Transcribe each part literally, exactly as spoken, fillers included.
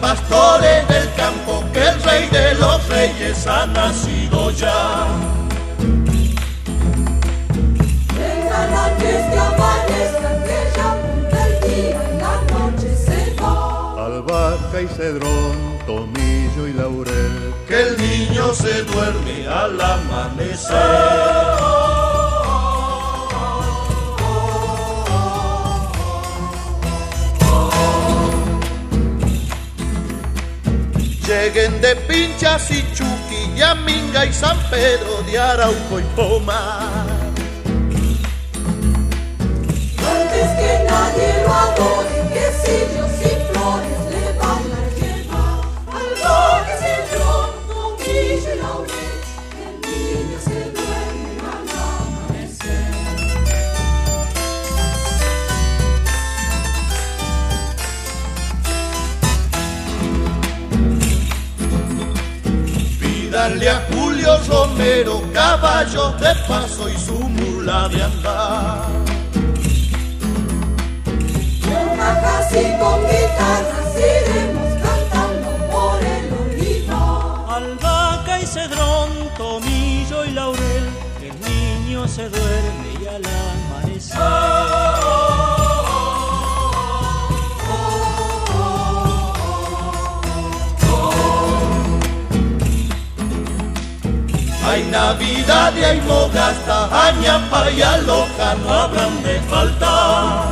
pastores del campo, que el rey de los reyes ha nacido ya. Vengan antes que amanezca, que ya apunta el día y la noche se va. Albahaca y cedrón, tomillo y laurel, que el niño se duerme al amanecer. Lleguen de Pinchas y Chuqui, Yaminga y San Pedro de Arauco y Pomar. Antes que nadie lo adore, que sillos y flores le van a llevar. Albahaca y cedrón, tomillo y laurel, que el niño se duerme al amanecer. Pídanle a Julio Romero caballos de paso y su mula de andar. Una casi con guitarras iremos cantando por el olivar. Albahaca y cedrón, tomillo y laurel, que el niño se duerme y al amanecer. Hay Navidad y hay Mogasta, Añapa y Aloja no habrán de faltar.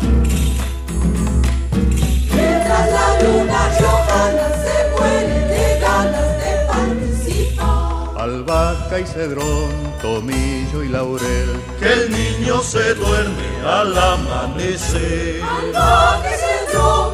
Mientras la luna riojana se muere de ganas de participar. albahaca y cedrón, tomillo y laurel, que el niño se duerme al amanecer. Albahaca y cedrón,